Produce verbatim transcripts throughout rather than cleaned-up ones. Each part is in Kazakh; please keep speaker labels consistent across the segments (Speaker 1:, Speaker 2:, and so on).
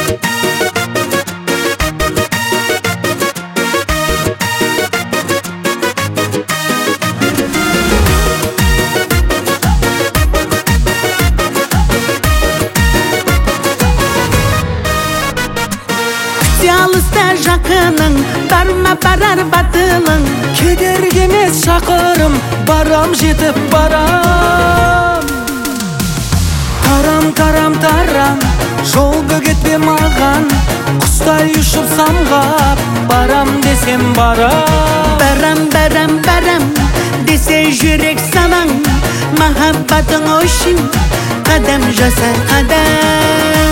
Speaker 1: Alыста жақының, барма барар батылың.
Speaker 2: Кедергі емес шақырым, барам жетіп барам. Тарам, тарам, тарам, жол бөгетпе маған. Құстай ұшып самғап, барам десем барам.
Speaker 1: Барам, барам, барам, десе жүрек санаң. Махаббатың үшін қадам жаса қадам.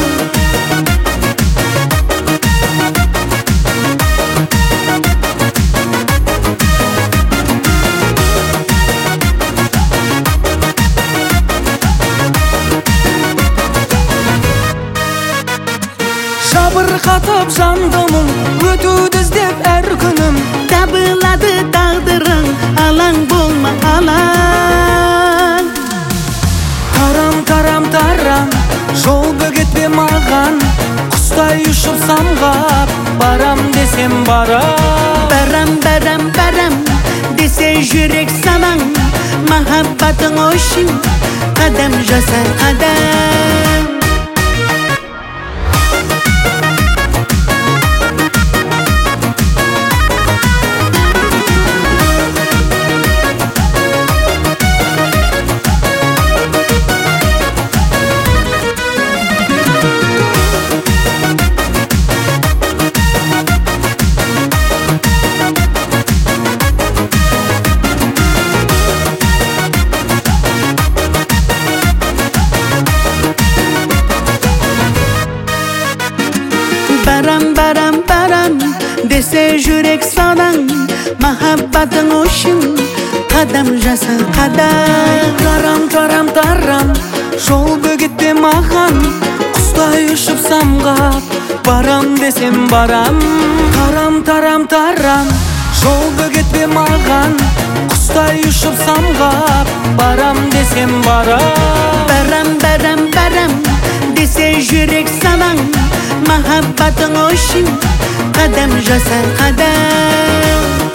Speaker 2: Жабырқатып жандымын, өтуді іздеп әр күнім.
Speaker 1: Табылады тағдырың, алаң болма алаң.
Speaker 2: Тарам, тарам, тарам, жол бөгетпе маған. Құстай ұшып самғап, барам десем барам.
Speaker 1: Барам, барам, барам, десе жүрек санаң. Махаббатың үшін қадам жаса қадам. Барам, барам, барам, десе жүрек санаң. Махаббатың үшін қадам жаса қадам.
Speaker 2: Тарам, тарам, тарам, жол бөгетпе маған. Құстай ұшып самғап, барам десем барам. Тарам, тарам, тарам, жол бөгетпе маған. Құстай ұшып самғап, барам десем барам.
Speaker 1: Барам, барам, барам, десе жүрек санаң. Махаббатың үшін қадам жаса қадам.